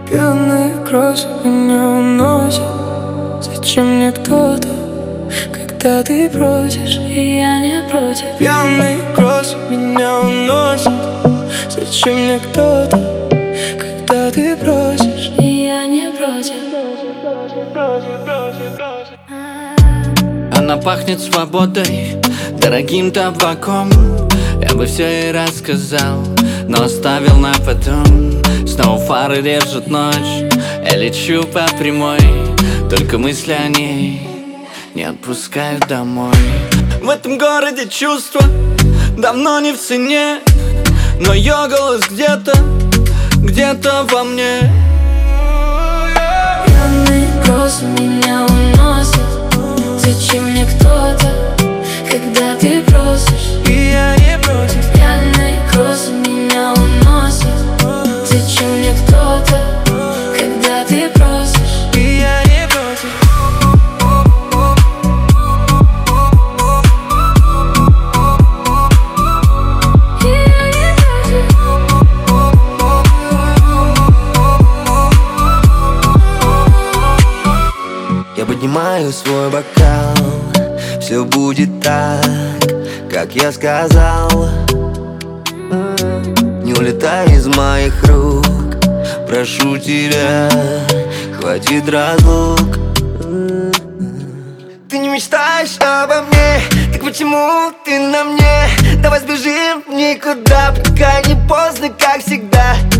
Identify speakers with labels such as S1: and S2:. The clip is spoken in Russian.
S1: Пьяные грозы меня уносят. Зачем мне кто-то, когда ты просишь, и я не против? Пьяные грозы меня уносят. Зачем мне кто-то, когда ты просишь, и я не против?
S2: Она пахнет свободой, дорогим табаком. Я бы все ей рассказал, но оставил на потом. Снова фары режут ночь, я лечу по прямой. Только мысли о ней не отпускают домой. В этом городе чувства давно не в цене, но ее голос где-то во мне.
S1: Пьяные грозы меня уносят. Зачем мне кто-то, когда ты просишь, и я не против? Пьяные грозы меня уносят. Зачем мне кто-то, когда ты просишь, и я не против?
S3: Я поднимаю свой бокал, все будет так, как я сказал. Не улетай из моих рук, прошу тебя, хватит разлук. Ты не мечтаешь обо мне, так почему ты на мне? Давай сбежим никуда, пока не поздно, как всегда.